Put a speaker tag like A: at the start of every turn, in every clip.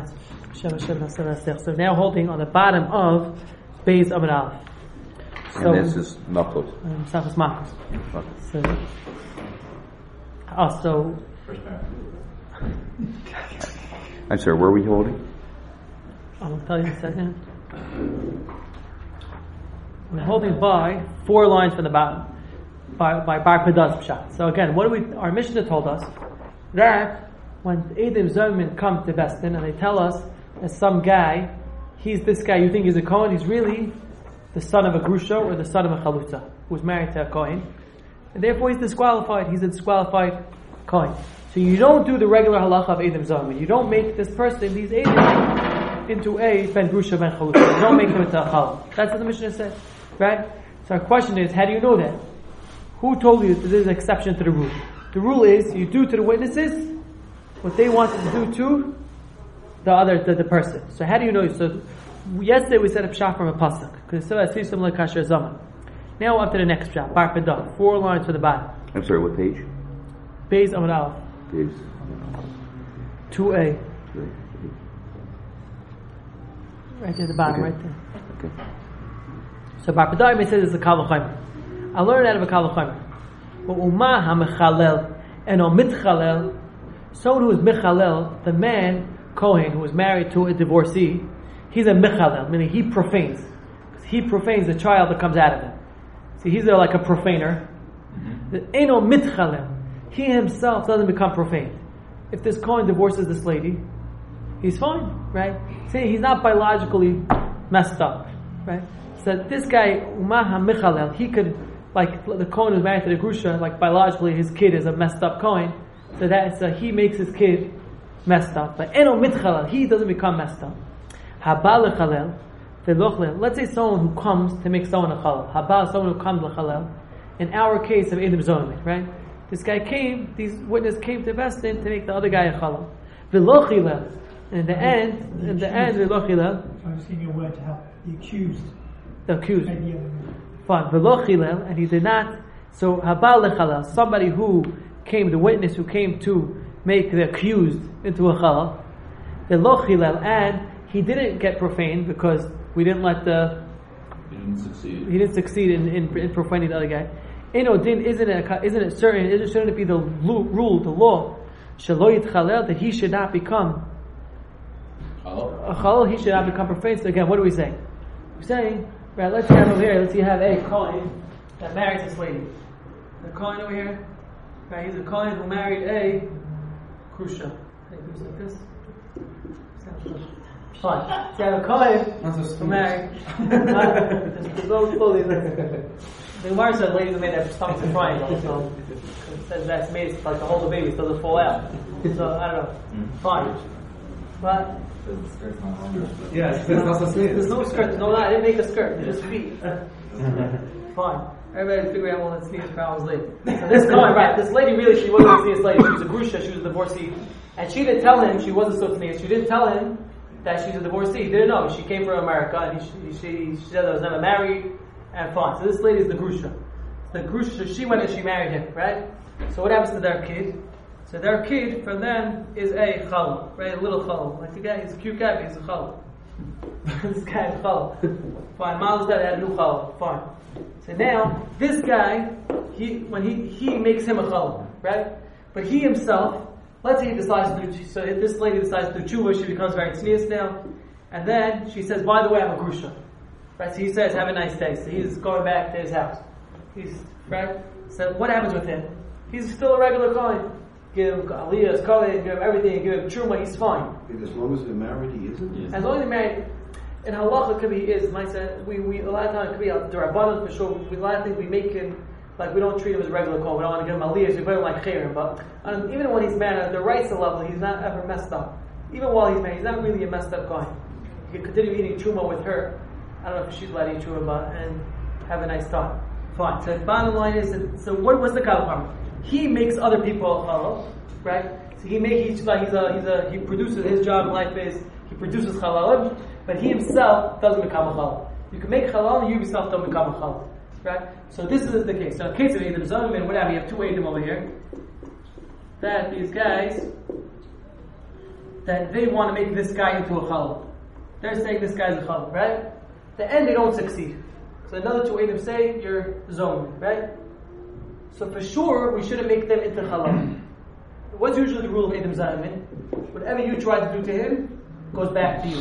A: out. So now holding on the bottom of Beis Amud Aleph. So,
B: and this is Malchus.
A: Safas Malchus. So,
B: I'm sorry, where are we holding?
A: I'll tell you in a second. We're holding by 4 lines from the bottom. By Bar Padas Pshat. So again, our Mishnah told us that when Eidim Zomim come to Bestin and they tell us that some guy, he's this guy, you think he's a Kohen, he's really the son of a Grusha or the son of a Chalutza who's married to a Kohen, and therefore he's disqualified. He's a disqualified Kohen. So you don't do the regular halacha of Eidim Zomim. You don't make this person, these Eidim, into a Ben Grusha, Ben Chalutza. You don't make him into a Chal. That's what the Mishnah said, right? So our question is, how do you know that? Who told you that there's an exception to the rule? The rule is you do to the witnesses what they wanted to do to the person. So how do you know? So yesterday we set up shah from a pasuk because so as similar kasher zaman. Now up to the next shah, bar pedah, 4 lines for the bottom.
B: I'm sorry, what page?
A: Beis Amud Aleph.
B: Beis.
A: 2a. Right at the bottom,
B: okay.
A: Right there.
B: Okay.
A: So bar pedah it says it's a kal v'chomer. I learned out of a kal v'chomer. But umah ha-mechalel and o-mitchalel, someone who is mechalel, the man, Kohen, who was married to a divorcee, he's a mechalel, meaning he profanes. He profanes the child that comes out of him. See, he's like a profaner. The eno mitchalel, he himself doesn't become profaned. If this Kohen divorces this lady, he's fine, right? See, he's not biologically messed up, right? So this guy, umah ha-mechalel, he could, like the Kohen who's married to the Grusha, like biologically his kid is a messed up Kohen, so he makes his kid messed up. But eno mitchalel, he doesn't become messed up. Haba lechalel, ve'lochlel. Let's say someone who comes to make someone a chalel. Haba, someone who comes lechalel. In our case of Eidim Zomim, right? This guy came, these witnesses came to Bestin to make the other guy a chalel. Ve'lochilel. In the end, ve'lochilel.
C: I was thinking a word to help the accused.
A: The accused. Fine. Ve'lochilel, and he did not. So haba lechalel, somebody who came, the witness who came to make the accused into a chalel. Ve'lochilel, and he didn't get profaned because we didn't let
D: He didn't succeed.
A: He didn't succeed in profaning the other guy. Eno din, shouldn't it be the rule, the law, shelo yitchalel, that he should not become a chalel, he should not become profane. So again, what are we saying? We're saying, right, let's have over here, you have a Kohen that marries this lady. The Kohen over here, right, he's a Kohen who married a Krusha. Hey, who's like this? Fine. So you have a Kohen who married. Just go slowly. The Gemara said ladies have made their stomachs a triangle, so it says that's made like to hold the baby so it doesn't fall out. So I don't know. Fine. But
E: yeah,
A: there's no skirt. No, I didn't make a skirt. They're just feet. Fine. Everybody figure out what sneeze problems later. So this Kohen, right? This lady really, she wasn't a sneeze lady. She was a grusha. She was a divorcee, and she didn't tell him she wasn't so sneeze. She didn't tell him that she's a divorcee. He didn't know. She came from America, and she said I was never married, and fine. So this lady is the grusha. The grusha, she went and she married him, right? So what happens to their kid? So their kid, for them, is a chalal, right? A little chalal. Like the guy, he's a cute guy, but he's a chalal. This guy is a chalal. Fine. Mom's dad had a new chalal. Fine. So now, this guy, he makes him a chalal, right? But he himself, let's say he decides to do, so if this lady decides to do tshuva, she becomes very tznius now, and then she says, by the way, I'm a grusha. Right? So he says, have a nice day. So he's going back to his house. Right? So what happens with him? He's still a regular Kohen. Give him aliyahs, kohen, give him everything, give him truma, he's fine.
E: As long as they're married, he isn't?
A: Yes. As long as they're married, in halacha it could be he is. We a lot of times it could be the rabbanon for sure. A lot of things we make him, like we don't treat him as a regular Kohen. We don't want to give him aliyahs, we put him like chayrim. But even when he's married, at the right level, he's not ever messed up. Even while he's married, he's not really a messed up Kohen. He can continue eating truma with her. I don't know if she's allowed to eat truma, but and have a nice time. Fine. So the bottom line is, so what's the kalapam? He makes other people halal, right? So he produces, his job in life is he produces halal, but he himself doesn't become a halal. You can make halal, and you yourself don't become a halal, right? So this is the case. So in case of Eidim Zomim and whatever, you have 2 Eidim over here. That these guys that they want to make this guy into a chalal. They're saying this guy's a chalal, right? At the end, they don't succeed. So another two Edom say, you're zomim, right? So for sure, we shouldn't make them into chalal. What's usually the rule of Edom Zaymin? Whatever you try to do to him, goes back to you.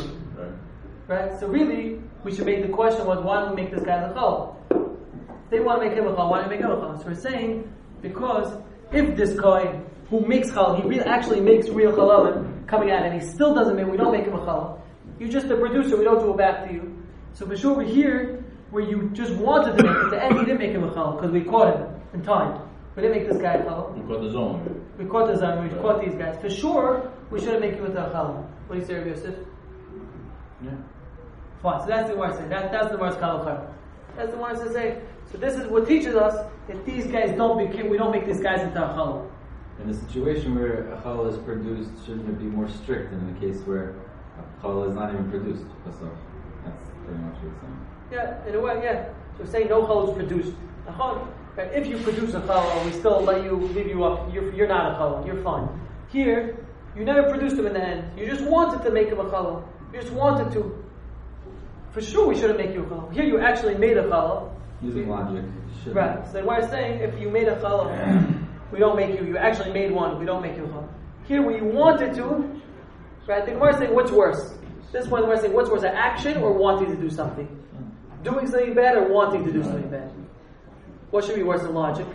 A: Right? So really, we should make the question was, why don't we make this guy a chalal? If they want to make him a chalal, why don't we make him a chalal? So we're saying, because if this guy who makes chalal, he really actually makes real chalalim coming out, and he still doesn't make, we don't make him a chalal. You're just a producer, we don't do it back to you. So for sure, we're here where you just wanted to make it. At the end, we didn't make him a chalal because we caught him in time. We didn't make this guy a chalal.
D: We caught the zone.
A: We caught the zone. We caught these guys. For sure, we shouldn't make you into a chalal. What do you say, Rabbi Yosef?
D: Yeah.
A: Fine. So that's the Gemara saying. That's the Gemara's kal v'chomer. That's the Gemara saying. So this is what teaches us that these guys we don't make these guys into a chalal.
F: In a situation where a challah is produced, shouldn't it be more strict than in the case where a challah is not even produced? So that's pretty much what it's saying.
A: Yeah, in a way, yeah. So we're saying no challah is produced. A challah, right? If you produce a challah, we still leave you up. You're not a challah. You're fine. Here, you never produced him in the end. You just wanted to make him a challah. You just wanted to. For sure, we shouldn't make you a challah. Here, you actually made a challah.
F: Using logic.
A: Right. So we're saying if you made a challah, we don't make you. You actually made one. We don't make you a challah. Here, where you wanted to, right? The Gemara is saying, what's worse? This one, we're saying, what's worse, an action or wanting to do something? Doing something bad or wanting to do something bad? What should be worse in logic?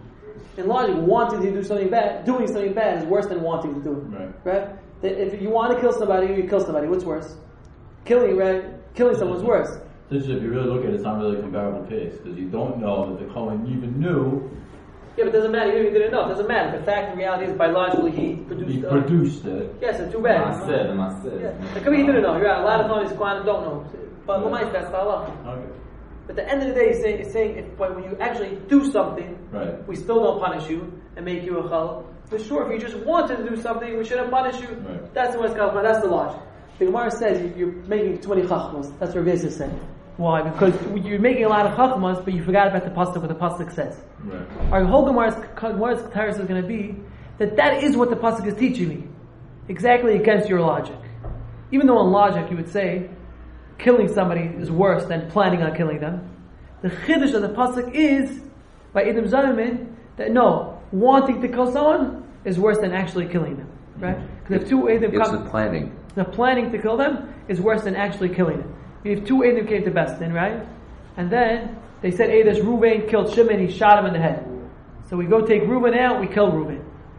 A: In logic, wanting to do something bad, doing something bad is worse than wanting to do it. Right? If you want to kill somebody, you kill somebody. What's worse? Killing, right? Killing someone's worse.
D: This is, if you really look at it, it's not really a comparable case because you don't know that the Kohen even knew.
A: Yeah, but it doesn't matter. He didn't know. It doesn't matter. The fact, the reality is, biologically, he produced
D: it.
A: Yes, it's too bad.
F: I said.
A: Yeah. It could be he didn't know. You're right. A lot of times, Kohanim don't know. But that's the halacha.
D: Okay.
A: But at the end of the day, he's saying when you actually do something,
D: right,
A: we still don't punish you and make you a chalal. For sure, if you just wanted to do something, we shouldn't punish you.
D: Right.
A: That's the what's called. That's the logic. The Gemara says you're making too many chachmas. That's what Rabbi Yosef said. Why? Because you're making a lot of chachmas, but you forgot about the pasuk. What the pasuk says.
D: Right.
A: Our whole Gemara's teres is going to be that is what the pasuk is teaching me, exactly against your logic. Even though in logic you would say killing somebody is worse than planning on killing them, the chiddush of the pasuk is by Edom Zaymin that no, wanting to kill someone is worse than actually killing them. Right? Because if two Edom
B: it's the planning.
A: The planning to kill them is worse than actually killing them. If two Edom came to Bestin, right? And then they said, hey, this Reuven killed Shimon, he shot him in the head. So we go take Reuven out, we kill Reuven.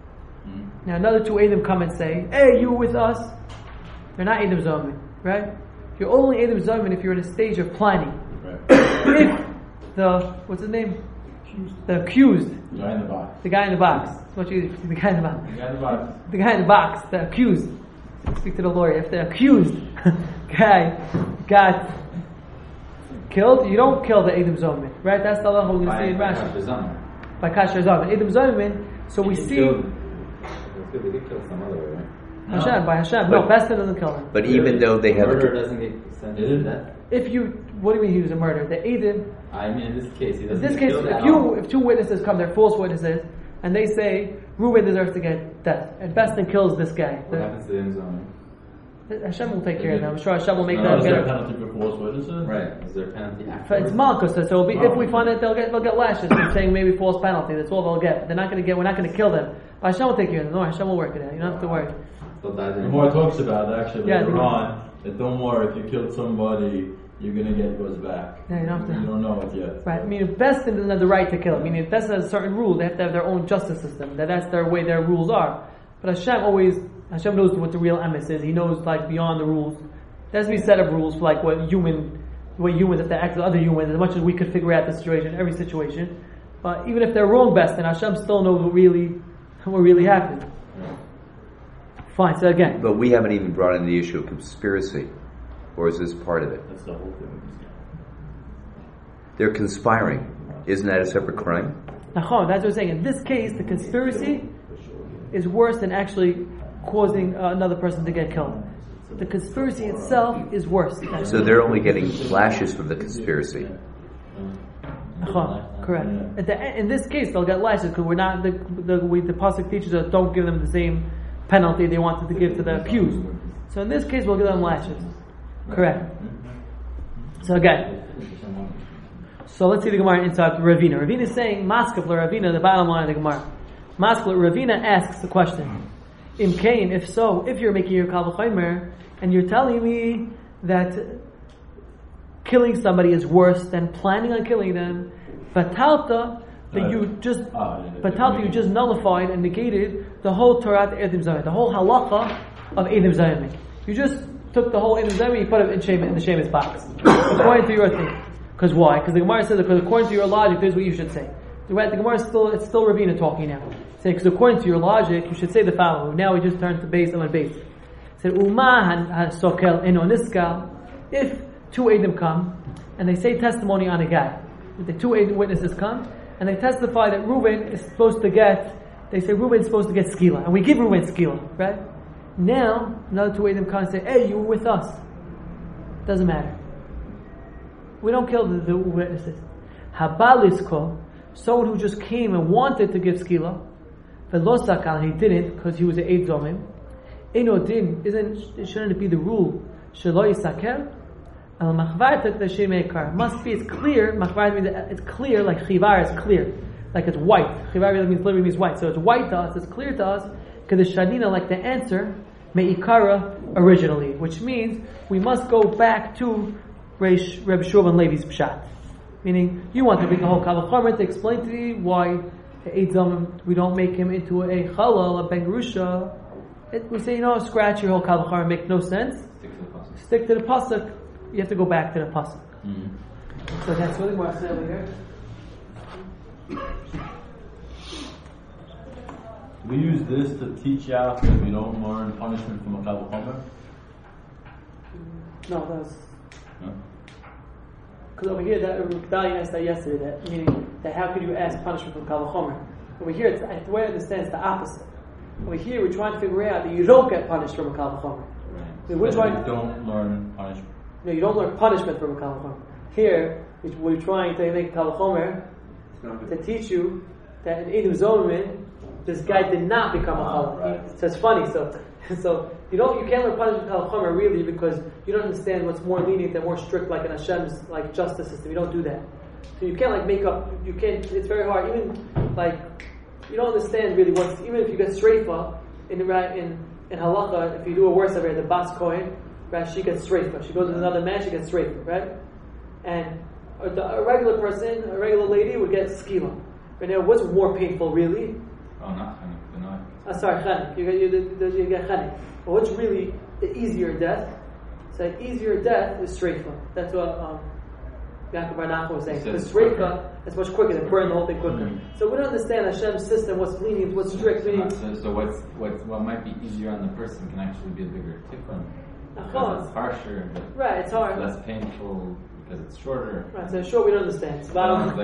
A: Now another two Edom come and say, hey, you with us? You're not Edom Zaymin, right? You're only Edom Zaymin if you're in a stage of planning.
D: Right.
A: If what's his name? The accused.
D: The guy in the box.
A: The guy in the box. That's what you, the guy in the box.
D: The guy in the box.
A: The guy in the box, the accused. Speak to the lawyer. If the accused guy got killed, you don't kill the Edom Zaymin, right? That's the law we're going to see in Rashi. By Kasher Zaymin. Edom Zaymin, so we see...
F: They did kill some other way, right?
A: Hashem, by Hashem. No, Bestin doesn't kill him.
B: But even though they have
F: murder doesn't get sentenced to death.
A: If you, what do you mean he was a murderer? The Edom...
F: I mean, in this case, he doesn't.
A: In this case, if two witnesses come, they're false witnesses, and they say Reuben deserves to get death, and Bestin kills this guy.
F: What happens to the Edom Zaymin?
A: Hashem will take care of them. I'm sure Hashem will make
D: Is
A: them
D: there a
A: get.
D: penalty for false witnesses?
F: Right. Is there a penalty after?
A: It's Malchus, so it'll be, if we find it, they'll get lashes. They're saying maybe false penalty. That's all they'll get. But they're not going to get. We're not going to kill them. But Hashem will take care of them. No, Hashem will work it out. You don't have to worry.
D: The more it talks about it, actually
A: Yeah,
D: later on, that don't worry, if you killed somebody, you're going to get it goes back.
A: Yeah, you don't have to.
D: You don't know it yet.
A: Right. I mean, if Bestin doesn't have the right to kill. I mean, if Bestin has a certain rule, they have to have their own justice system. That's their way. Their rules are. But Hashem knows what the real emes is. He knows like beyond the rules. There has to be a set of rules for like the way humans have to act with other humans. As much as we could figure out the situation, every situation. But even if they're wrong, Bestin, Hashem still knows what really happened. Fine. So again,
B: but we haven't even brought in the issue of conspiracy, or is this part of it?
D: That's the whole thing.
B: They're conspiring. Isn't that a separate crime?
A: that's what I'm saying. In this case, the conspiracy is worse than actually causing another person to get killed. The conspiracy itself is worse.
B: So they're only getting lashes from the conspiracy.
A: Correct. In this case, they'll get lashes because we're not the pasuk teaches us don't give them the same penalty they wanted to give to the accused. So in this case, we'll give them lashes. Correct. So again, so let's see the Gemara inside Ravina. Ravina is saying, Maskef Ravina, the bottom line of the Gemara. Maskef Ravina asks the question, Im Kain, if so, if you're making your Kal V'chomer, and you're telling me that killing somebody is worse than planning on killing them, Batalta, that you just nullified and negated the whole Torah Edim Zayim, the whole halacha of Edim Zayim. You just took the whole Edim Zayim, you put it in the Shemitz box, according to your thing. Because why? Because the Gemara says, because according to your logic, this is what you should say. The Gemara is still Ravina talking now. Saying, because according to your logic, you should say the following. Now we just turn to base on base. Said, Uma ha-sokel eno niskal. If two Edim come, and they say testimony on a guy, the two Edim witnesses come, and they testify that Reuben is supposed to get, they say Reuben is supposed to get skila, and we give Reuben skila, right? Now, another two Edim come and say, hey, you were with us. Doesn't matter. We don't kill the witnesses. Habalisko, someone who just came and wanted to give skila, velosakal, he didn't because he was an Eid Zomim. Enodim, shouldn't it be the rule? Shelo yisakel. Al machvartet l'shem ekar. Must be, it's clear. Machvar means it's clear, like chivar is clear, like it's white. Chivar literally means white, so it's white to us. It's clear to us because the shadina, like the answer, meikara originally, which means we must go back to Reb Shulman Levi's pshat, meaning you want to bring the whole Kal V'chomer to explain to me why Eid Zomim we don't make him into a chalal, a ben gerusha. We say, scratch your whole Kal V'chomer, make no sense. Stick to the pasuk. You have to go back to the pasuk. So that's what I said over here.
D: We use this to teach out that we don't learn punishment from a Kal V'chomer.
A: No, that was. Because over here, that Gedalia asked that yesterday, that meaning that how could you ask punishment from Kal V'chomer? Over here, it's, the way I understand it's the opposite. Over here, we're trying to figure out that you don't get punished from a Kal V'chomer.
D: Right.
A: We're trying.
D: You don't learn punishment.
A: No, you don't learn punishment from a Kal V'chomer. Here, we're trying to make Kal V'chomer to teach you that in Edim Zomim, this guy did not become a Chalal. So it's funny. So you can't learn punishment Kal V'chomer really because you don't understand what's more lenient and more strict, like in Hashem's like justice system. You don't do that. So you can't make up. You can't. It's very hard. Even you don't understand really what's. Even if you get streifa in halacha, if you do a worse over the bas kohen, right? She gets streifa. She goes with another man. She gets streifa, right? And a regular person, a regular lady, would get skila. Right now, what's more painful, really?
F: Oh, not chanik.
A: Sorry, chanik. You get chanik. But what's really the easier death? So easier death is streifa. That's what Yaakov Bar Nachman was saying. Because streifa is much quicker. They burn the whole thing quicker. So we don't understand Hashem's system. What's lenient? What's strict?
F: So what might be easier on the person can actually be a bigger tikkun. Because it's harsher, but
A: right, it's hard.
F: Less painful because it's shorter.
A: Right, so sure we don't understand. It's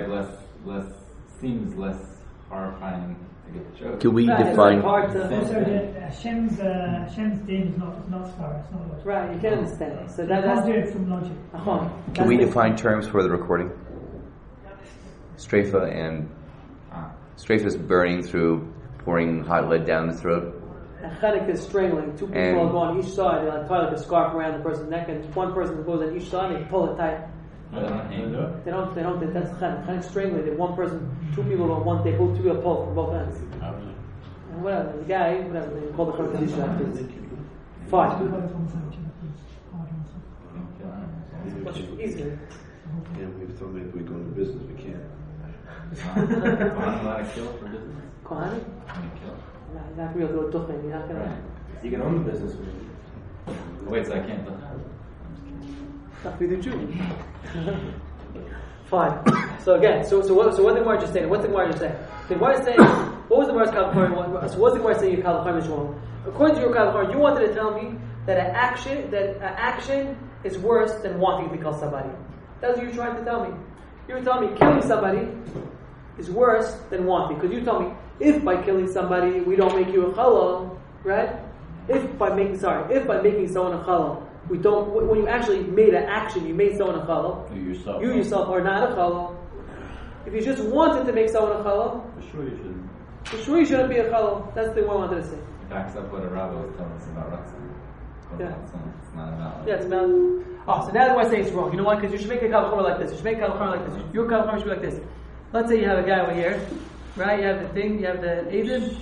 F: seems less horrifying to get the joke.
B: Can we define?
C: Also, Hashem's din is not svara, it's not logic.
A: Right, you can understand. So
C: you can't do it from logic.
B: Can we define terms for the recording? Streifa and streifa is burning through, pouring hot lead down the throat.
A: And chenek is strangling. Two people go on each side. They tie like a scarf around the person's neck, and one person goes on each side and they pull it tight. They don't. That's chenek. Chenek strangling. One person, two people on one. They pull two people pull from both ends. And whatever the guy, whatever they call the chenek. Fine. Much easier.
E: Yeah, we thought maybe we're going to business. We can't.
F: Kohanim allowed to kill for business?
A: Kohanim? No, you're not real good duchim. You're not gonna.
E: You can own the business with it.
F: Wait, so I can't look.
A: Not be the Jew. Fine. So again, so what the Gemara just saying? What's the Gemara just saying? The Gemara is saying, what was the Gemara's Kal V'chomer? So what's the Gemara saying? Your Kal V'chomer is wrong. According to your Kal V'chomer, you wanted to tell me that an action is worse than wanting to kill somebody. That's what you're trying to tell me. You were telling me killing somebody is worse than wanting, because you told me if by killing somebody we don't make you a chalal, right? If by making someone a chalal, we don't. When you actually made an action, you made someone a chalal. You yourself are not a chalal. If you just wanted to make someone a chalal,
D: For sure you shouldn't.
A: for sure you shouldn't be a chalal. That's the thing I wanted to say.
F: backs up what a rabbi was telling us about Ratzon.
A: Yeah.
F: It's not about.
A: Yeah, it's about. Oh, so now do I say it's wrong? You know why? Because you should make a kavachomer like this. You should make a kavachomer like this. Your kavachomer should be like this. Let's say you have a guy over here, right? You have the thing. You have the Eidim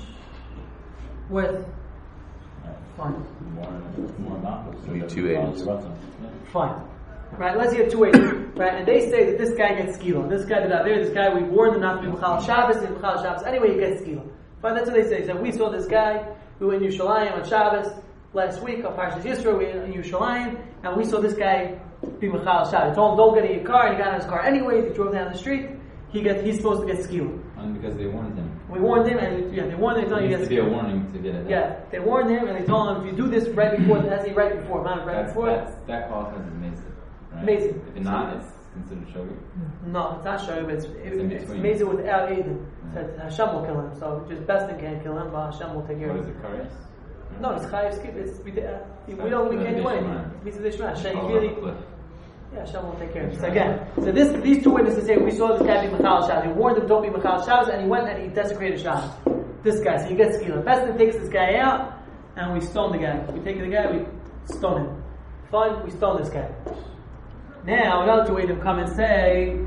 A: with. Fine.
D: More not.
B: We need 2 Eidims.
A: Fine. Right, let's say you have 2 Eidim. Right, and they say that this guy gets skila. This guy did out there. This guy, we warned him not to be Mechal Shabbos and Mechal Shabbos. Anyway, he gets skila. Fine, that's what they say. So we saw this guy. We were in Yerushalayim on Shabbos last week on Parshas Yisro. We were in Yerushalayim, and we saw this guy be Mechal Shabbos. He told him, "Don't get in your car," and he got in his car anyway. He drove down the street. He's supposed to get skila.
F: And because they warned him.
A: We warned him, and they warned him.
F: There needs to be a warning to get it.
A: Yeah, they warned him, and they told him if you do this right before, that's right before, not right before.
F: That qualifies as Mesa. Right?
A: Mesa.
F: If it's not, it's considered Shogeg.
A: No, it's not Shogeg, but it's
F: between.
A: Mesa without Aiden. So Hashem will kill him. So just Bestin can't kill him, but Hashem will take care of
F: What
A: him.
F: is it, Kares?
A: No, it's Chayiv Skip. We can't do anything. It's Mitzvah Dishman. Hashem really. Yeah, Hashem will take care of it. So again, these 2 witnesses say we saw this guy be Mechal Shabbos. He warned him, don't be Mechal Shabbos, and he went and he desecrated Shabbos. This guy, so he gets skila. Bestin takes this guy out, and we stone the guy. We take the guy, we stone him. Fine, we stone this guy. Now, another 2 Eidim come and say,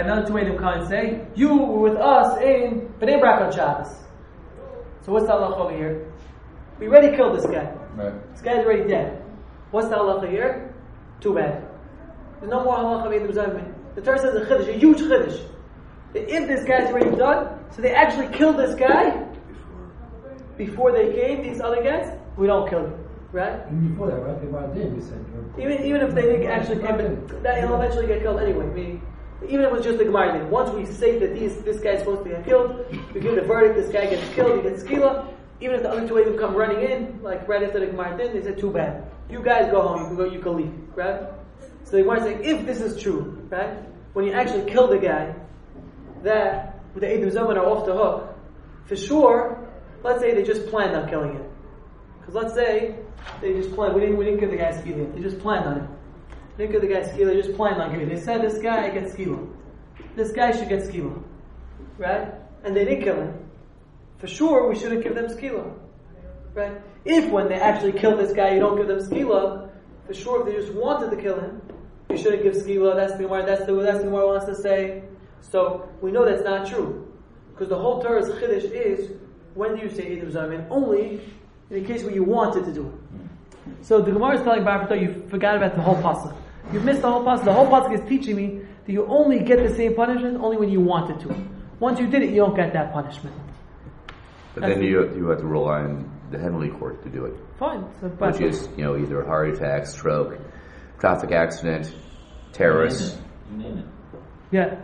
A: you were with us in Bnei Brak on Shabbos. So what's the halacha over here? We already killed this guy.
F: Right.
A: This guy's already dead. What's the halacha here? Too bad. There's no more halacha of Eidim Zaymin. The Torah says a chiddush, a huge chiddush. If this guy's already done, so they actually killed this guy before they came, these other guys, we don't kill them. Right?
G: Even before that, right? They were there, you said.
A: Even if they didn't actually come, that he'll eventually get killed anyway. Meaning, even if it was just the Gemara thing. Once we say that this guy's supposed to get killed, we give the verdict, this guy gets killed, he gets skila. Even if the other 2 Eidim come running in, like right after the Gemara did, they said, too bad. You guys go home, you can leave. Right? So the Gemara is saying, if this is true, right? When you actually kill the guy, that with the Eidim Zoman are off the hook, for sure, let's say they just planned on killing him. Because let's say they just planned, we didn't give the guy skila. They just planned on it. They didn't give the guy skila, they just planned on giving it. They said this guy gets skila. This guy should get skila. Right? And they didn't kill him. For sure, we shouldn't give them skila. Right? If when they actually kill this guy, you don't give them skila, for sure, if they just wanted to kill him, you shouldn't give skila. That's the Gemara wants to say. So we know that's not true, because the whole Torah's chiddush is when do you say Eidim Zaymin? Only in the case where you wanted to do it. So the Gemara is telling Barbato, you forgot about the whole pasuk. You missed the whole pasuk. The whole pasuk is teaching me that you only get the same punishment only when you wanted to. Once you did it, you don't get that punishment.
B: But then you have to rely on the heavenly court to do it.
A: Fine. So,
B: Which is, either a heart attack, stroke, traffic accident, terrorist.
F: You name it.
A: Yeah.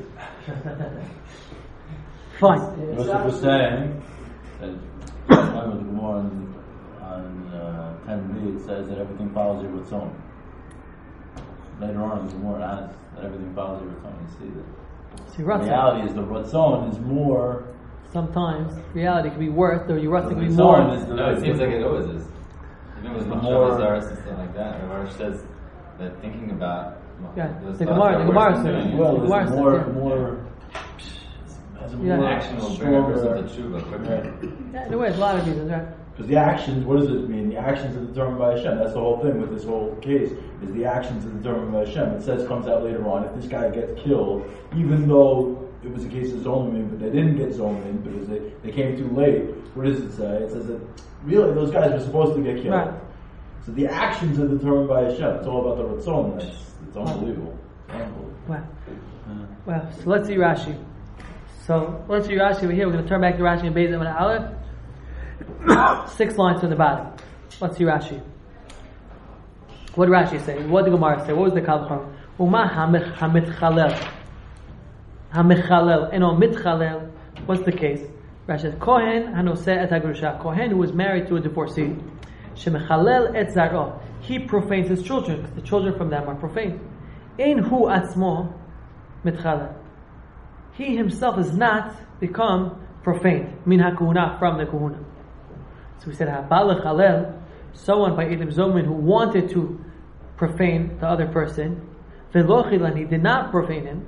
A: Fine.
D: Yosef was saying that with the Gemara on 10b, it says that everything follows your Ratzon. Later on, the Gemara adds that everything follows your Ratzon. You see that.
A: See,
D: The reality is the Ratzon is more.
A: Sometimes reality can be worse, or your Ratzon can be
D: Ratzon
A: more.
D: is the-
F: No, it seems like it always is. Even with
D: More-
F: Moshe and stuff like that, Rav says that thinking about
A: Yeah,
F: those
A: the
F: thoughts
A: Gemara-
F: are
A: the Gemara
F: worse than
A: says-
F: doing it.
D: Well,
A: The Gemara
D: it's
A: says,
D: more,
A: yeah.
D: more. Has a
A: Yeah.
D: more
F: Action will bring a person to tshuva quicker.
A: Yeah, in a way, there's a lot of reasons, right?
D: Because the actions, what does it mean? The actions are determined by Hashem. That's the whole thing with this whole case, is the actions are determined by Hashem. It says, comes out later on, if this guy gets killed, even though it was a case of Zomin, but they didn't get Zomin because they came too late. What does it say? It says that really those guys were supposed to get killed.
A: Right.
D: So the actions are determined by Hashem. It's all about the Ratzon. It's unbelievable.
A: Wow. Wow. So let's see Rashi. So let's see Rashi over here. We're going to turn back to Rashi and Beis Amud Aleph. 6 lines from the bottom. Let's see Rashi. What did Rashi say? What did the Gemara say? What was the Kalchon? Uma hamitchalel. Hamichalel. Eno mitchalel. What's the case? Rashi says, Kohen hanoseh et hagrusha. Kohen who was married to a divorcee. Shemechalel et zaro. He profanes his children, because the children from them are profane. Ein hu atzmo mitchalel. He himself has not become profane. Min ha-kuhuna, from the kuhuna. So we said, ha-bal chalel, someone by Eidim Zomin who wanted to profane the other person, velo chilan, he did not profane him.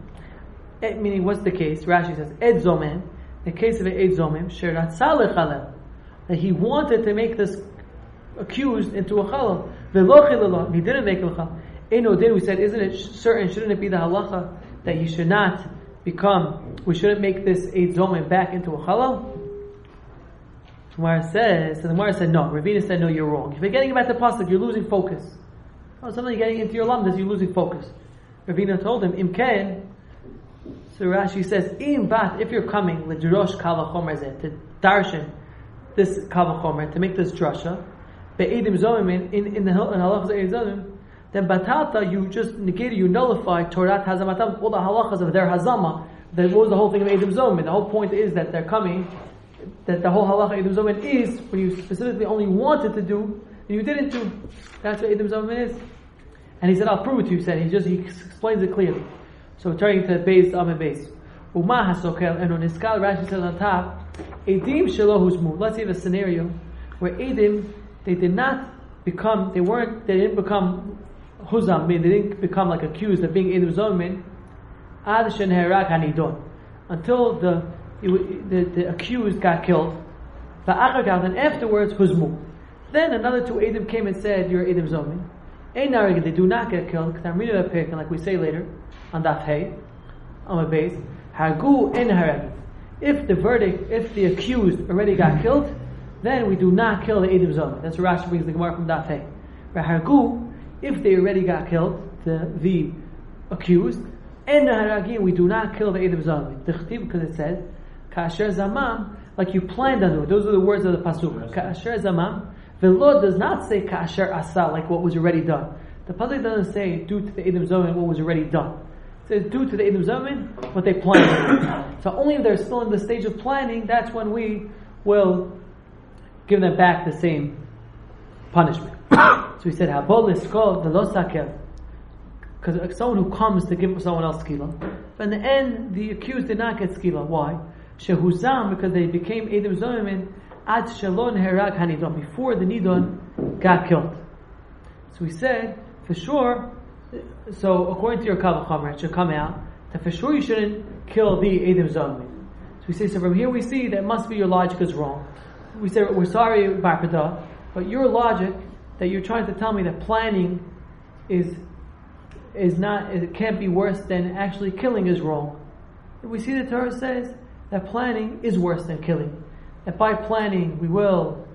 A: Meaning, what's the case? Rashi says, Ed Zomen, the case of an Ed Zomim, sheratzah lechalel, that he wanted to make this accused into a chalal. V'lo chilala, he didn't make it a chalal. Eno din, we said, isn't it certain, shouldn't it be the halacha that you should not become, we shouldn't make this Eid Zomim back into a chalal? The Gemara said no. Ravina said no, you're wrong. If you're getting about the pasuk, you're losing focus. Oh, something getting into your lamdas, you're losing focus. Ravina told him, Imken. So Rashi says, Im bat, if you're coming, l'drosh kal v'chomer zeh, to darshan this kal v'chomer, to make this drasha, be'edim zomim, in the halachas of Eid Zomim, then batata, you just negated, you nullify Torat Hazamatam, all the halachas of their hazama. That was the whole thing of Edim Zomim. The whole point is that they're coming, that the whole halacha Edim Zomim is, when you specifically only wanted to do, and you didn't do. That's what Edim Zomim is. And he said, I'll prove it to you, he explains it clearly. So turning to Beis, Amid Beis. Uma hasokel, and on Iskal, Rashi says on top, Edim shelo husmu. Let's say the scenario where Edim, they didn't become Huzam, they didn't become like accused of being Edim Zomim, Ad Shenherak Hanidon, until the accused got killed. And afterwards, Huzmu. Then another two Edim came and said, you're Edim Zomim. They do not get killed, because I'm reading a pic, and like we say later, on Daf Hey, on my base, Hagu en Haragi. If the accused already got killed, then we do not kill the Edim Zomim. That's what Rashi brings the Gemara from Daf Hey. Hagu, if they already got killed, the accused, and the we do not kill the Edim Zomim. Because it says, Ka'asher Zamam, like you planned on it. Those are the words of the Pasuk. Ka'asher Zamam. The Lord does not say Ka'asher Asa, like what was already done. The Pasuk doesn't say due to the Edim Zomim what was already done. It says due to the Edim Zomim what they planned. So only if they're still in the stage of planning, that's when we will give them back the same punishment. So he said, Habol iskol v'lo sakel. Because someone who comes to give someone else skila, but in the end, the accused did not get skila. Why? Shehuzam, because they became Edim Zomim ad shalon herag hanidon, before the nidon got killed. So he said, for sure, so according to your Kal V'chomer, it should come out that for sure you shouldn't kill the Edim Zomim. So we say, so from here we see that must be your logic is wrong. We say, we're sorry, Barpada, but your logic that you're trying to tell me that planning is not, it can't be worse than actually killing is wrong. We see the Torah says that planning is worse than killing. That by planning we will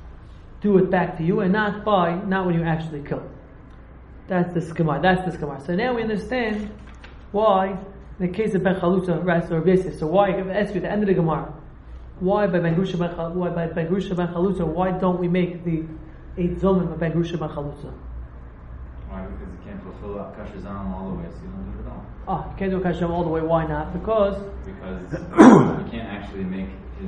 A: do it back to you, and not when you actually kill. That's the schema. So now we understand why, in the case of Ben Chalutza, or Besis, so why, if I ask you at the end of the Gemara, why by Ben Grusha Ben Chalutza, why don't we make the Eid Zomim of Ben Grusha Ben Chalutza?
F: Why? Because you can't fulfill Kasher Zam all the way, so you don't do it all.
A: You can't do Kasher Zam all the way. Why not? Because
F: you can't actually make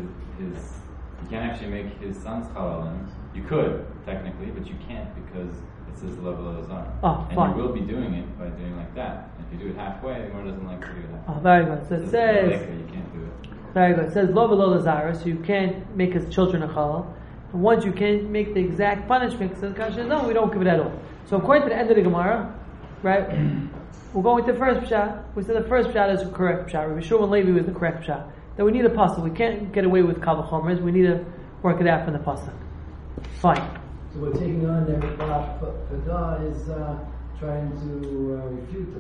F: his son's chalalim. You could technically, but you can't because it says the level of the zon. And
A: fine.
F: you will be doing it by doing like that. If you do it halfway, the Gemara doesn't like to do it halfway.
A: Very good. So it says
F: you can't do it.
A: Very good. It says lo v'lo lazara, so you can't make his children a chalal. And once you can't make the exact punishment, says Kasher Zam, we don't give it at all. So according to the end of the Gemara, right, we're going to the first pshat. We said the first pshat is the correct pshat. Rabbi Shimon Levi was the correct pshat. That we need a pasuk. We can't get away with Kal V'chomers. We need to work it out from the pasuk. Fine.
G: So we're taking on there. Pada is trying to refute the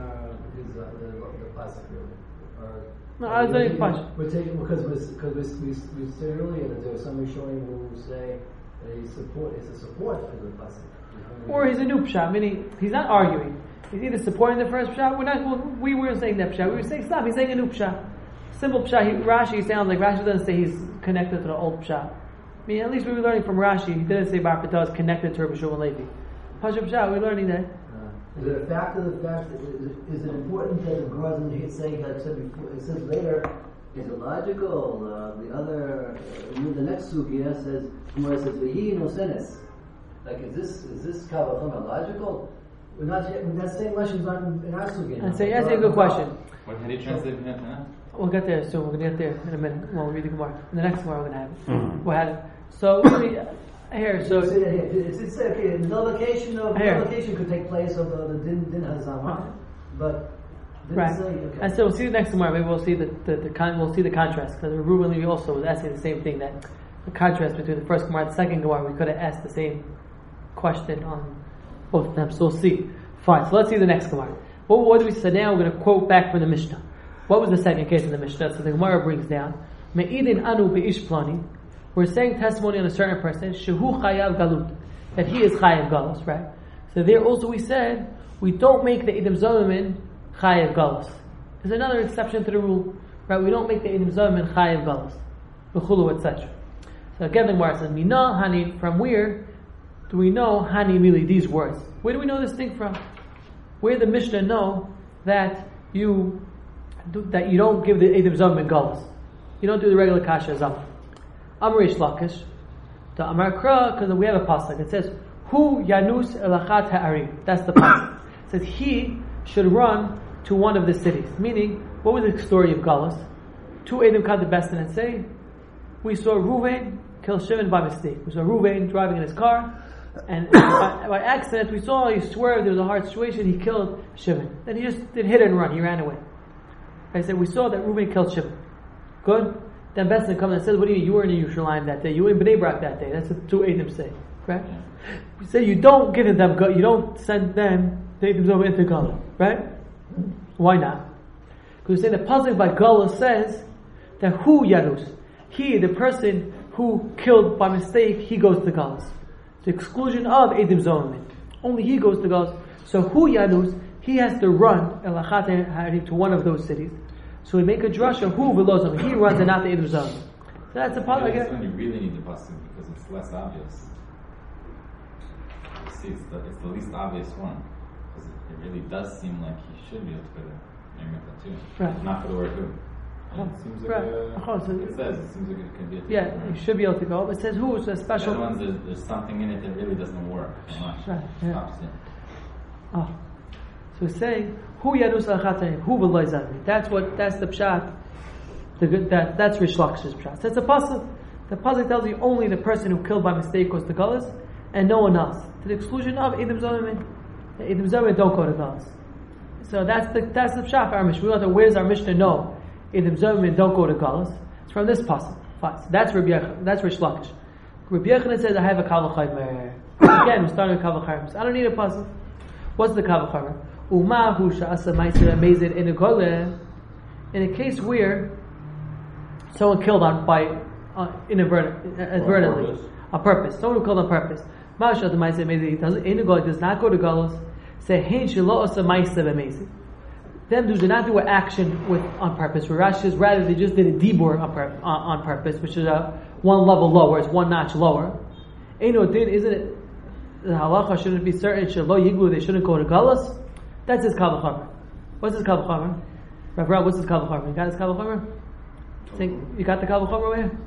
G: pasuk.
A: No, I was very fine.
G: We're taking because we said earlier that there was somebody showing who say that it's a support for the pasuk.
A: Or he's a new pshat, meaning he's not arguing. He's either supporting the first pshat. We weren't saying that pshat. We were saying stop. He's saying a new pshat. Simple pshat. Rashi sounds like Rashi doesn't say he's connected to the old pshat. I mean, at least we were learning from Rashi. He didn't say Bar Pita is connected to Rabbi Shimon Levi. Pashup pshat. We're learning that.
G: Is it a fact of the fact? Is it important that the Gemara doesn't say, like I said before, it says later, is it logical? The next sugya says, Gemara says, "V'hi no senes." Like, is this Kal V'chomer logical? We're not saying Lashon's not in our sugya.
A: That's a good question.
F: What did he translate from that?
A: We'll get there soon. We're going to get there in a minute. When we read the Gemara. In the next Gemara, we're going to have it. We'll have it. So, really, here, so...
G: It's okay, nullification could take place of the Din Hazama, but...
A: Right.
G: Okay.
A: And so we'll see the next Gemara. Maybe we'll see the contrast. Because Reuben Levi also was asking the same thing, that the contrast between the first Gemara and the second Gemara. We could have asked the same question on both of them. So we'll see. Fine. So let's see the next Gemara. What do we say now? We're going to quote back from the Mishnah. What was the second case in the Mishnah? So the Gemara brings down, Me'idin anu be'ish plani. We're saying testimony on a certain person, shehu chayav galut, that he is chayav galus, right? So there also we said, we don't make the Eidim Zomimin chayav galus. There's another exception to the rule, right? We don't make the Eidim Zomimin chayav galus. B'chulu, etc. So again the Gemara says, Mina hani, from where do we know hani really these words? Where do we know this thing from? Where the Mishnah know that you don't give the Eidim Zomimin galus? You don't do the regular kasha zam. Amrish Lakish, the Amar Kra, because we have a pasuk. It says, "Hu yanus elachat ha'arim." That's the pasuk. It says he should run to one of the cities. Meaning, what was the story of Galus? Two Eidim come to Bestin and say, "We saw Ruvain kill Shimon by mistake. We saw Ruvain driving in his car, and by accident we saw he swerved. There was a hard situation. He killed Shimon. Then he just did hit and run. He ran away." I said, "We saw that Ruvain killed Shimon." Good. Then Bessin comes and says, "What do you mean? You were in Yerushalayim that day. You were in Bnei Brak that day." That's what two Eidim say, right? We say you don't give them, you don't send them the Eidim over into Gala, right? Why not? Because we say the pasuk by Gala says that who Yanus, he, the person who killed by mistake, he goes to Galus. The exclusion of Eidim Zomin. Only he goes to Galus. So who Yanus, he has to run to one of those cities. So we make a drasha who velozim. He runs and not the Eidim Zomin. So that's the part.
F: That's when you really need the pasuk because it's less obvious. You see, it's the least obvious one because it really does seem like he should be able to put it too.
A: Right.
F: Not for the word who. It seems like it seems like it could be a
A: you should be able to go. It says who is a special.
F: The other ones, there's something in it that really doesn't work.
A: Right. Yeah. Oh. So we're saying who Yanus al-Chatarim, who v'loizavim. That's the pshat. That's Rish Lakish's pshat. So it's a pasuk. The pasuk tells you only the person who killed by mistake goes to Galus, and no one else. To the exclusion of Eidim Zomin. The Eidim Zomin don't go to Galus. So that's the pshat for our Mishnah. We want to where does our Mishnah know Eidim Zomin don't go to Galus? It's from this pasuk. Fine. So that's Rabbi Yechon. That's Rish Lakish. Rabbi Yechon says I have a kal v'chaymer. Again, we're starting with kal v'chaymer. So I don't need a pasuk. What's the kal v'chaymer? Umahu sha'asa ma'aser amazed in a gole. In a case where someone killed inadvertently, on purpose. Someone who killed on purpose. Ma'asha the ma'aser amazed in a gole does not go to galus. Say hein shelo asa ma'aser amazed. Them do not do an action on purpose. Rashi says rather they just did a dibur on purpose, which is one level lower. It's one notch lower. Eino din, isn't it? The halacha shouldn't be certain. Shelo yiglu, they shouldn't go to galus. That's his kal v'chomer. What's his kal v'chomer? Rav Rav, what's his kal v'chomer? You got his kal v'chomer? You got the kal v'chomer over here?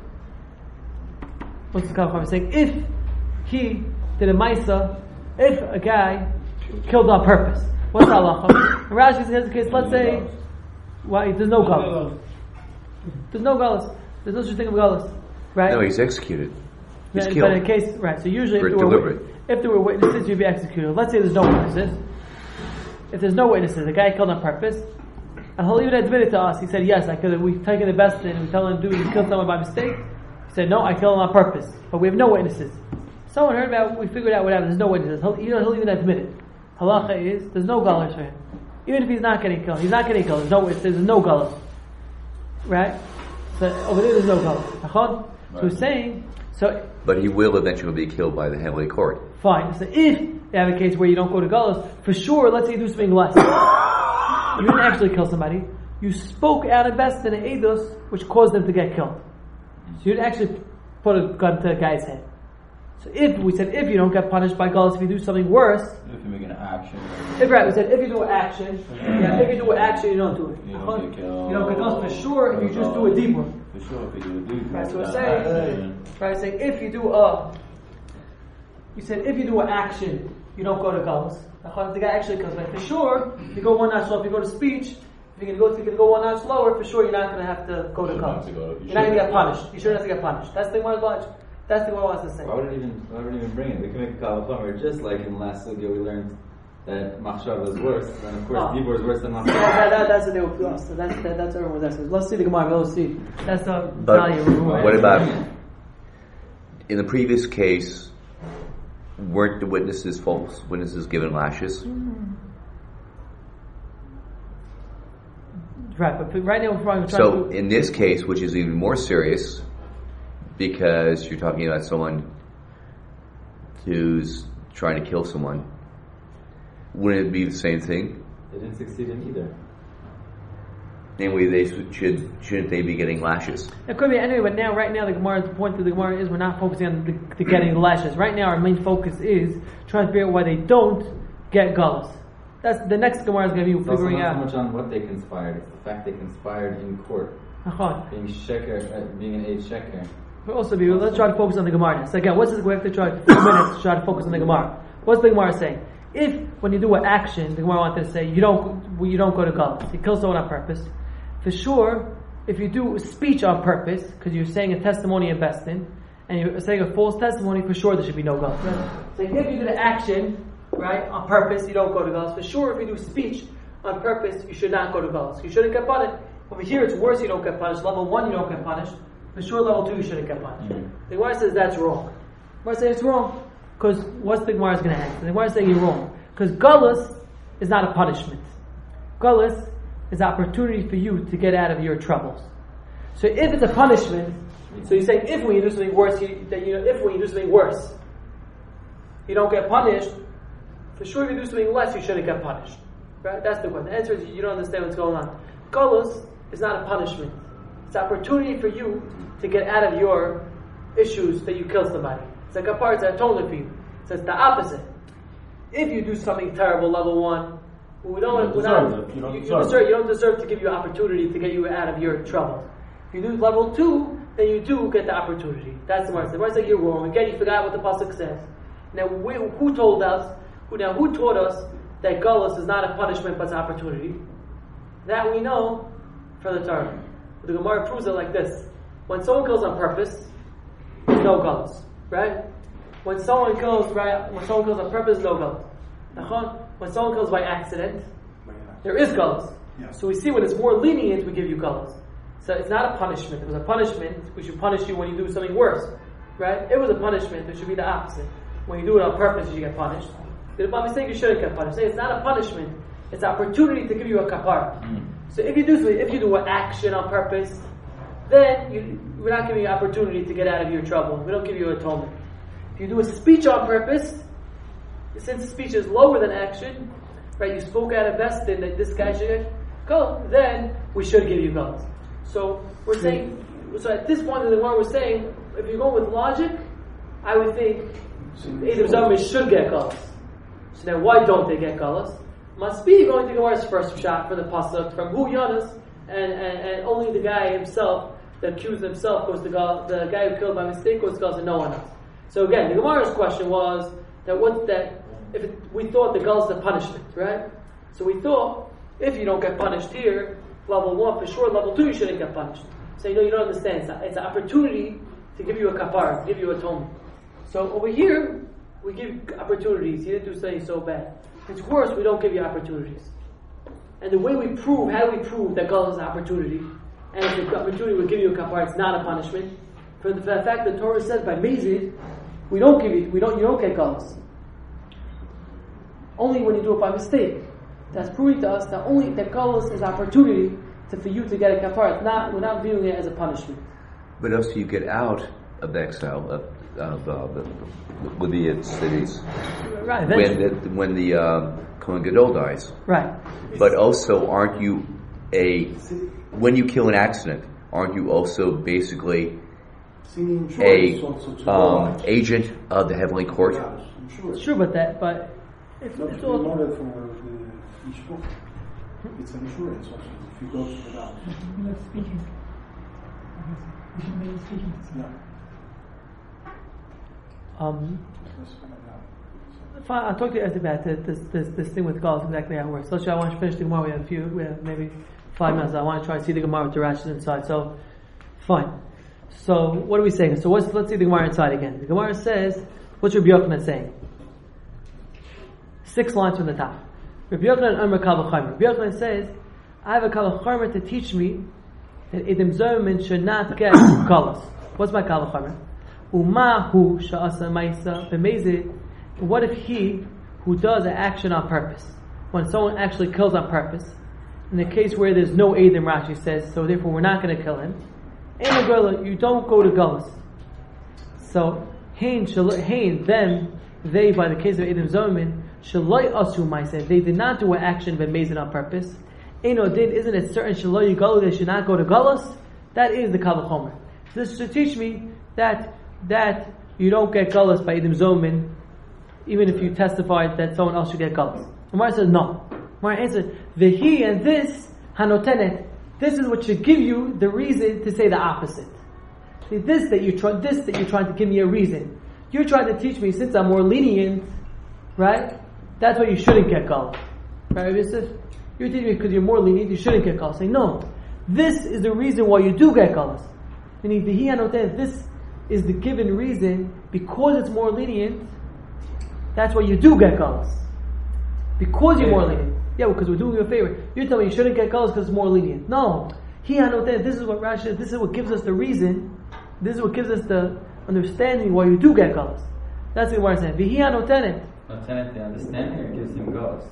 A: What's his kal v'chomer? Saying if he did a maisa, if a guy killed on purpose, what's the halacha? Rashi says, case, let's say, why there's no galus. There's no galus. There's no such thing of galus, right?
B: No, he's executed. He's killed.
A: But in a case, right? So usually, if there were witnesses, you'd be executed. Let's say there's no witnesses. If there's no witnesses, the guy killed on purpose, and he'll even admit it to us. He said, "Yes, I killed. We've taken the best and we tell him, dude, you killed someone by mistake." He said, "No, I killed him on purpose, but we have no witnesses." Someone heard about it, we figured out what happened. There's no witnesses. He'll even admit it. Halacha is there's no galus for him, even if he's not getting killed. He's not getting killed. There's no witnesses. There's no galus, right? So over there's no galus. So he's saying so.
B: But he will eventually be killed by the heavenly court.
A: Fine. So if you have a case where you don't go to galus, for sure, let's say you do something less. You didn't actually kill somebody. You spoke out of best in an edus, which caused them to get killed. So you didn't actually put a gun to a guy's head. So if you don't get punished by galus, if you do something worse,
D: if you make an action,
A: we said if you do an action, if you do an action, you don't do it.
D: You don't get killed.
A: You don't get galus for sure if you just do a deep one.
D: For sure, if you do a deep one.
A: Right. So we're saying, if you do if you do an action, you don't go to galus. The guy actually comes back. For sure, if you go one notch lower, if you go to speech, if you're going to go one notch lower, for sure you're not going to have to go to galus. You're not going to get punished. You shouldn't have to get punished. That's the one logic. That's the one I wants to say.
F: Why would it even bring it? We can make a kal v'chomer just like in last sugya we learned that machshava is worse, and of course dibur is worse than machshava.
A: That's what they were lost. So that's everyone was asking. Let's see the Gemara. Let's see. That's the value.
B: What about in the previous case, weren't the witnesses false witnesses given lashes?
A: Right, but right now we're trying
B: So in this case, which is even more serious, because you're talking about someone who's trying to kill someone, wouldn't it be the same thing?
F: They didn't succeed in either.
B: Namely, they shouldn't they be getting lashes?
A: It could be anyway, but right now the point of the Gemara is we're not focusing on the getting the lashes. Right now our main focus is trying to figure out why they don't get galus. That's the next Gemara is going to be figuring out.
F: It's not so much on what they conspired, it's the fact they conspired in court. Being sheker, being an aid sheker.
A: But also, let's try to focus on the Gemara. So again, what's this? We have to try 4 minutes to try to focus on the Gemara. What's the Gemara saying? If when you do an action, the Gemara wanted to say you don't go to galus, you kill someone on purpose. For sure, if you do a speech on purpose, because you're saying a testimony in Bestin, and you're saying a false testimony, for sure there should be no galus. Right? So if you do the action, right, on purpose, you don't go to galus. For sure, if you do speech on purpose, you should not go to galus. You shouldn't get punished. Over here, it's worse, you don't get punished. Level 1, you don't get punished. For sure, level 2, you shouldn't get punished. The Gemara says that's wrong. The Gemara says it's wrong. Because what's the Gemara's going to answer? The Gemara is saying you're wrong. Because galus is not a punishment. Galus is an opportunity for you to get out of your troubles. So if it's a punishment, so you're saying if when you do something worse, if when you do something worse, you don't get punished, for sure if you do something less, you shouldn't get punished. Right? That's the question. The answer is you don't understand what's going on. Galus is not a punishment. It's an opportunity for you to get out of your issues that you kill somebody. It's like a part that I told it for you. So it's the opposite. If you do something terrible, level 1, you don't deserve to give you opportunity to get you out of your trouble. If you do level 2, then you do get the opportunity. That's the Gemara. The Gemara says you're wrong. Again, you forgot what the pasuk says. Now, who told us? Who taught us that galus is not a punishment but it's an opportunity? That we know from the Torah. The Gemara proves it like this: when someone kills on purpose, there's no galus, right? When someone kills on purpose, no galus. When someone kills by accident, there is galus. Yeah. So we see when it's more lenient, we give you galus. So it's not a punishment. If it was a punishment, we should punish you when you do something worse, right? If it was a punishment, it should be the opposite. When you do it on purpose, you get punished. If by mistake, you shouldn't get punished. It's not a punishment. It's an opportunity to give you a kapara. So if you do an action on purpose, then we're not giving you an opportunity to get out of your trouble. We don't give you atonement. If you do a speech on purpose, since the speech is lower than action, right? You spoke out of Bestin that this guy should go. Then we should give you galus. So we're saying. So at this point in the war, we're saying if you go with logic, I would think Edom Zomers should get galus. So now, why don't they get galus? Must be going to Gemara's first shot for the pasuk from Hu Yanas, and only the guy himself, the accused himself, goes to galus. The guy who killed by mistake goes to galus, and no one else. So again, the Gemara's question was we thought the galus is a punishment, right? So we thought if you don't get punished here, level 1 for sure, level 2 you shouldn't get punished. So you don't understand. It's an opportunity to give you a kapara, to give you atonement. So over here, we give opportunities. You didn't do something so bad. It's worse, we don't give you opportunities. And the way how do we prove that galus is an opportunity? And if the opportunity will give you a kapara, it's not a punishment. For the fact that Torah says by Mezid, you don't get galus. Only when you do it by mistake. That's proving to us that galus is an opportunity for you to get a kapara. We're not viewing it as a punishment.
B: But also you get out of the exile with the cities.
A: Right.
B: When the Kohen Gadol dies.
A: Right.
B: But also, aren't you when you kill an accident, aren't you also basically agent of the heavenly court?
A: Sure, but it's all.
H: In order for the Ishbuk, it's an insurance also. If you go to the house.
C: Speaking.
H: Yeah.
A: Fine, I'll talk to you about this thing with galus, exactly how it works. So I want to finish the Gemara. We have maybe 5 minutes. I want to try to see the Gemara with the rashes inside. So, fine. So, what are we saying? So, let's see the Gemara inside again. The Gemara says, what's Rabbi Yochanan saying? 6 lines from the top. Rabbi Yochanan Amar Kal V'Chomer. Rabbi Yochanan says, I have a Kal V'Chomer to teach me that Edom Zomers should not get galus. What's my Kal V'Chomer? Umahu sha'asa ma'isa b'mezid. What if he who does an action on purpose, when someone actually kills on purpose, in the case where there's no Eidim, Rashi says, so therefore we're not going to kill him. You don't go to Gullus. So, them, they, by the case of Eidim Zomin, Shaloi Asu Maisa, they did not do an action b'mezid on purpose. Eino Din, isn't it certain Shaloi Yagalu, they should not go to Gullus? That is the Kal V'chomer. This should teach me that you don't get Gullus by Eidim Zomin, even if you testified that someone else should get Gullus. Gemara says no. Gemara answers, V'hi and this, Hanotenet, this is what should give you the reason to say the opposite. See, this that you're trying to give me a reason. You're trying to teach me, since I'm more lenient, right? That's why you shouldn't get Gullus. Right? You're teaching me because you're more lenient, you shouldn't get Gullus. Say, no. This is the reason why you do get Gullus. Meaning, V'hi Hanotenet, this is the given reason, because it's more lenient, that's why you do get Gullus. Because you're more lenient. Yeah, because we're doing you a favor. You're telling me you shouldn't get Gullus because it's more lenient. No. This is what Rashi says, this is what gives us the reason, this is what gives us the understanding why you do get Gullus. That's what we're saying. V'hi hanotenet.
F: Notenet, the understanding, or gives him Gullus?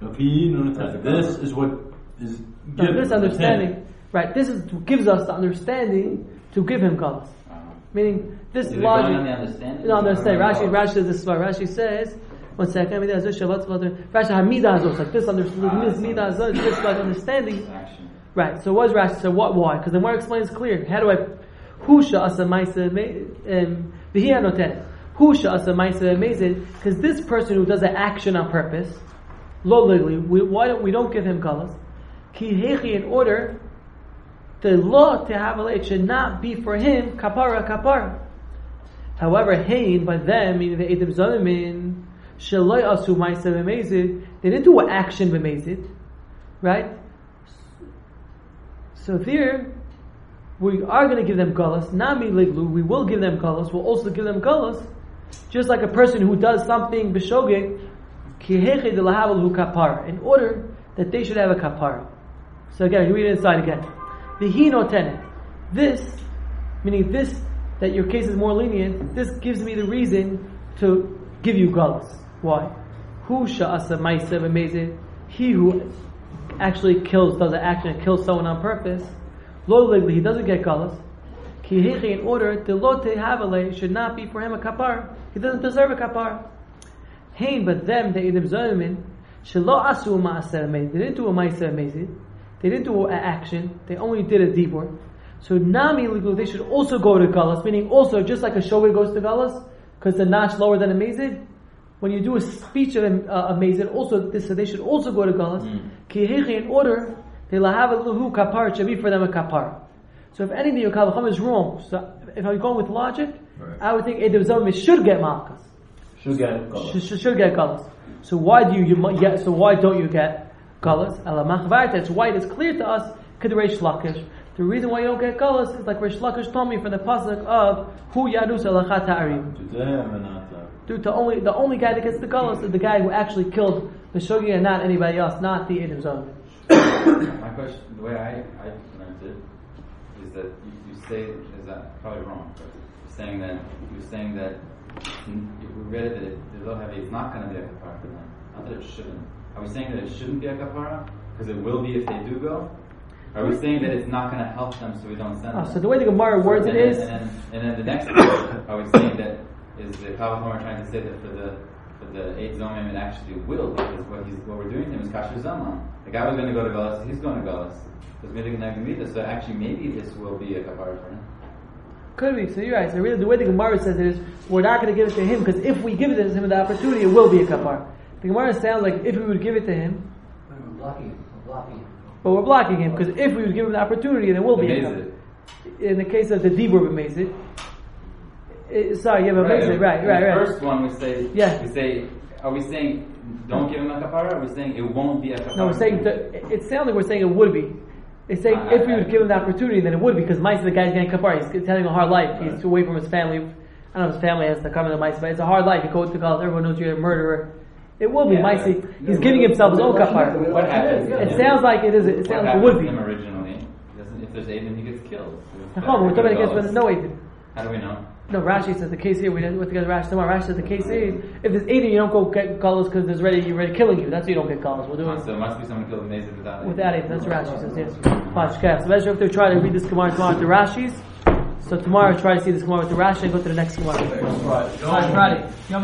D: This is what is given.
A: This understanding, right, this is what gives us the understanding to give him Gullus. Meaning, this logic.
F: On the understanding?
A: No, understand. Rashi says this. Rashi says, one second. Rashi Hamida Hazos, like this understanding. This like understanding. Right. So what does Rashi say? What? Why? Because the Gemara explains clear. How do I? Husha asa ma'isa v'hi hanotenet. Husha asa ma'isa mezid. Because this person who does an action on purpose, lo legally, we don't give him Gullus? Ki hechi, in order the law to have it should not be for him kapara. However, hein by them, meaning the Eidim Zomin, shaloi asu ma'isa b'mezid, they didn't do an action b'mezid, right? So there, we are going to give them Gullus, nami liglu, we will give them Gullus, we'll also give them Gullus, just like a person who does something b'shogeg, ki hechi de lahavel hu kapara, in order that they should have a kapara. So again, read it inside again. V'hi notenet. This, meaning this, that your case is more lenient, this gives me the reason to give you Gullus. Why? Hu sha'asa ma'isa b'mezid. He who actually does an action and kills someone on purpose, lo legally, he doesn't get Gullus. Ki hechi, in order, the lo tehavale should not be for him a kapar. He doesn't deserve a kapar. Hein, but them, the Eidim Zomin, shelo asu ma'asa b'mezid. They didn't do a ma'isa b'mezid. They didn't do an action, they only did a dibur. So nami legal, they should also go to Gullus, meaning also just like a shogeg goes to Gullus, because the notch lower than a mezid. When you do a speech of a mezid, also this, so they should also go to Gullus. Ki hechi, in order they have a lahu kapar, should be for them a kapar. So if anything, your Kal V'chomer is wrong. So if I'm going with logic, right, I would think Eidim Zomin should get malchus.
D: Should get Gullus.
A: Should get Gullus. So why don't you get Gullus? It's why it is clear to us K'd Reish Lakish. The reason why you don't get Gullus is like Reish Lakish told me from the pasuk of Hu Yadus Alachat Ha'arim. The only guy that gets the Gullus is the guy who actually killed the shogi and not anybody else, not the Eidim Zomin.
F: My question, the way I learned it, is that you say, is that probably wrong? But you're saying that if we read it that the Lo Heavy is not going to be a kapara for them, not that it shouldn't. Are we saying that it shouldn't be a kapara because it will be if they do go? Are we saying that it's not going to help them so we don't send them?
A: So the way the Gemara words it is,
F: and then the next part, are we saying that is the Kal V'chomer trying to say that for the 8 Zomim it actually will, because what we're doing to him is Kasher Zaman. The guy was going to go to Gullus, he's going to Gullus. So actually maybe this will be a kapara for him.
A: Could be. So you're right. So really the way the Gemara says it is, we're not going to give it to him because if we give it to him the opportunity, it will be a kapara. The Gemara sounds like if we would give it to him,
G: we're blocking him.
A: But we're blocking him because if we would give him the opportunity, then it will be a kapara. In the case of the Dibur B'mezid, sorry, yeah, but B'mezid, right.
F: The first one we say, are we saying don't give him a kapara? Or are we saying it won't be a kapara?
A: No, we're saying it sounds like we're saying it would be. It's saying if we would give him the opportunity, then it would be, because Maisa, the guy's getting kapara. He's having a hard life. Right. He's away from his family. I don't know if his family has to come into Maisa, but it's a hard life. You go to college, everyone knows you're a murderer. It will be Maisa. He's giving himself his own kapara.
F: What happens?
A: It sounds like it is. It sounds like it would be.
F: Originally, if there's Eidim, he gets killed.
A: We're talking about against when there's no Eidim.
F: How do we know?
A: No, Rashi says the case here. We didn't with the Rashi tomorrow. Rashi says the case is if there's 80, you don't go get galus because you're already killing you. That's why you don't get galus. We're doing
F: So it must be someone killed Mason
A: without it. That's what Rashi says. Yes. So let's have to try to read this Gemara tomorrow with the Rashis. So tomorrow try to see this Gemara with the Rashi and go to the next Gemara.
D: Right.
A: Friday.